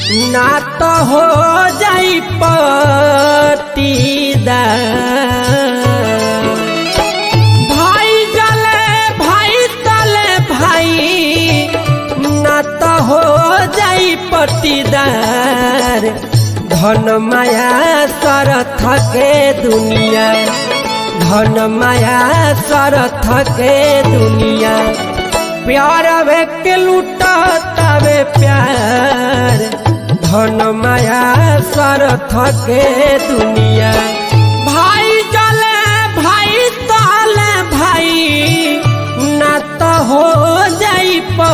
ना तो हो जाई पटीदार। भाई जले भाई तले भाई ना तो हो जाई पटीदार। धन माया स्वार्थ के दुनिया, धन माया स्वार्थ के दुनिया। प्यार वे के लुटावे प्यार। धन माया स्वार्थ के दुनिया। भाई जले भाई तले भाई ना तो हो जाई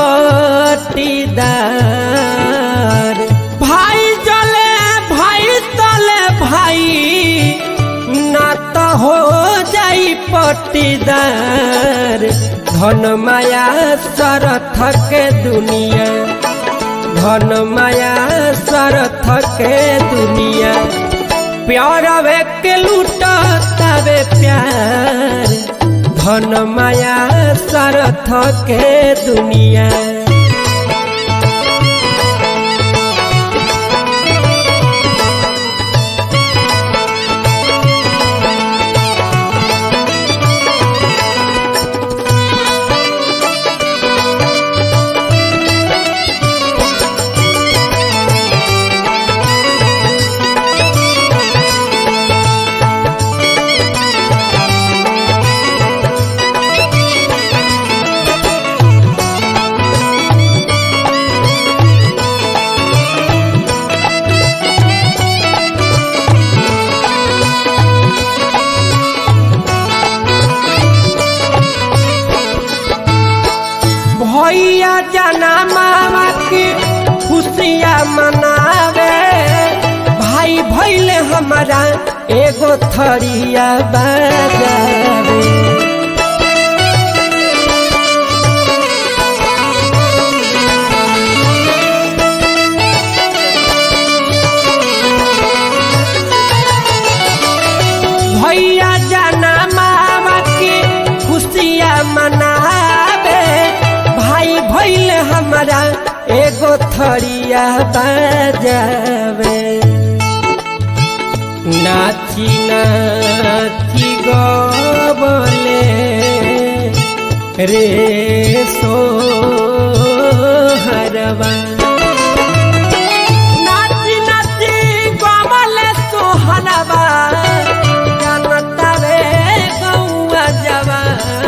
पटीदार। भाई जले भाई तले भाई ना तो हो जाई पटीदार। धन माया स्वार्थ के दुनिया, धन माया स्वार्थ के दुनिया। प्यार वे के लुटावे प्यार। धन माया स्वार्थ के दुनिया। भैया जना मामा की खुशियाँ मनावे। भाई भैले हमारा एगो थरिया बजावे। भैया जना मामा की खुशियाँ मनावे। भाई भैले हमारा एगो थरिया बजावे। नाची नाची गबले रे सोहरवा। नाची नाची गबले सोहरवा। जानता रे गौआ जवा।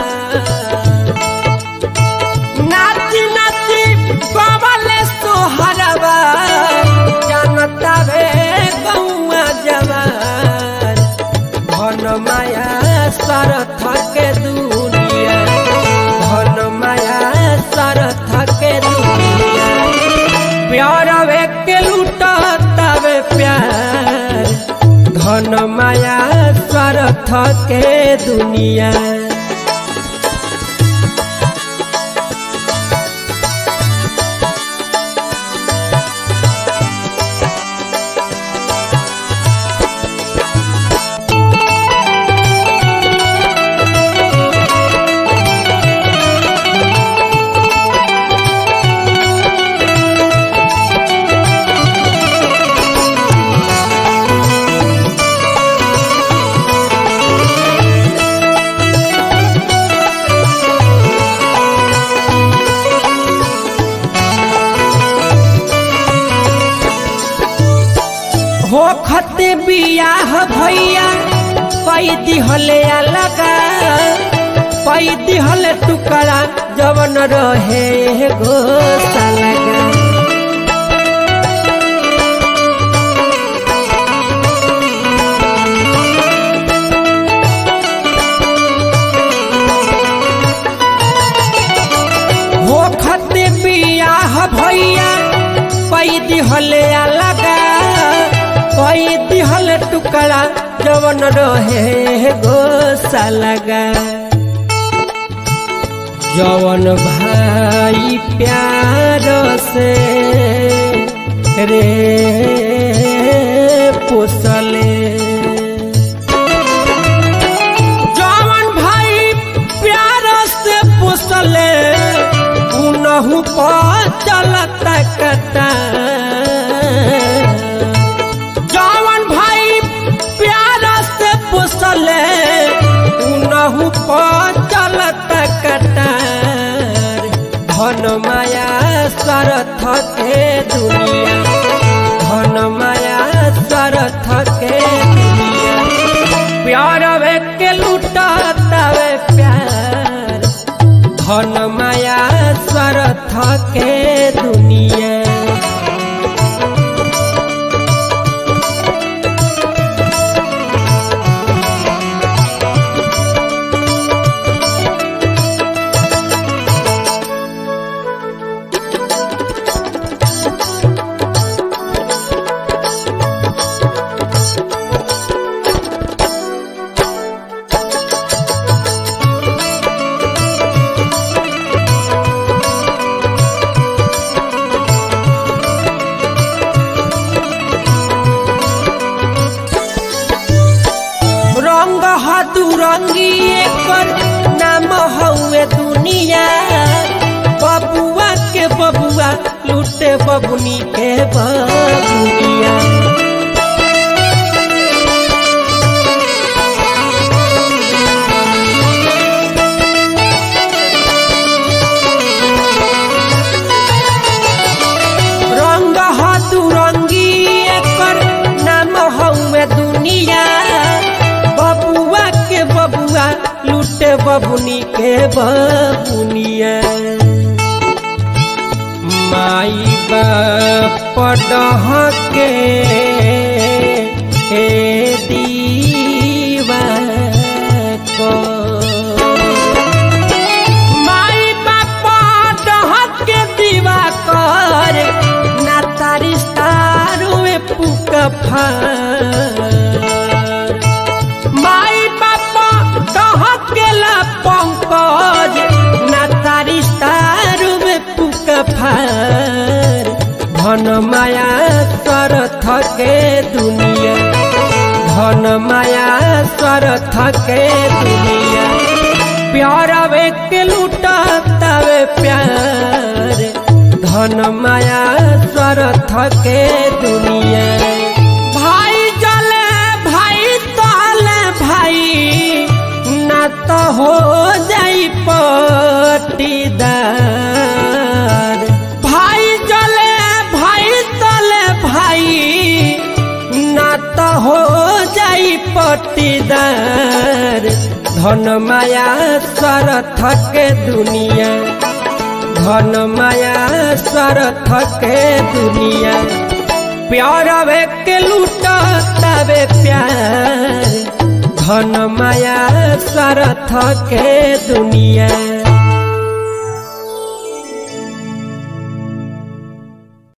नाची नाची गबले सोहरवा। जानता रे गौआ जवान। धन माया स्वार्थ के दुनिया, धन माया स्वार्थ के दुनिया। प्यार वे के लुटावे प्यार। धन माया स्वार्थ के दुनिया। होखते बियाह भैया पैदी हले अलगा। पैदी हले टुकड़ा जवन रहे गोसा लगा। होखते बियाह भैया पैदी हले अलगा। पैदी हले टुकड़ा जवन रहे गोसा लगा। जवन भाई प्यार से रे पोसले। जवन भाई प्यार से पोसले उनहु पर चलता कटा। स्वार्थ के दुनिया, धन माया स्वार्थ के दुनिया, प्यार के लुटावे प्यार, धन माया स्वार्थ के दुनिया। दुरंगी एकर नाम हउए दुनिया, बबुआ के बबुआ लूटे बबुनी के बबुनिया। रंग दुरंगी एकर नाम हउए दुनिया, बबुआ लूटे बबुनी के बबुनिया। माई बाप डहके दीवा को, माई बाप डहके दीवा कर, ना तारी तारुए पुक फार। पंकज ना तारी तारू में पुक फार, धन माया स्वार्थ के दुनिया, धन माया स्वार्थ के दुनिया, प्यार के लुटावे प्यार, धन माया स्वार्थ के दुनिया। भाई जले भाई तले भाई तो हो जाई पटीदार, भाई जले भाई तले भाई ना तो हो जाई पटीदार, धन माया स्वार्थ के दुनिया, धन माया स्वार्थ के दुनिया, प्यार के लुटावे प्यार, धन माया स्वार्थ के दुनिया।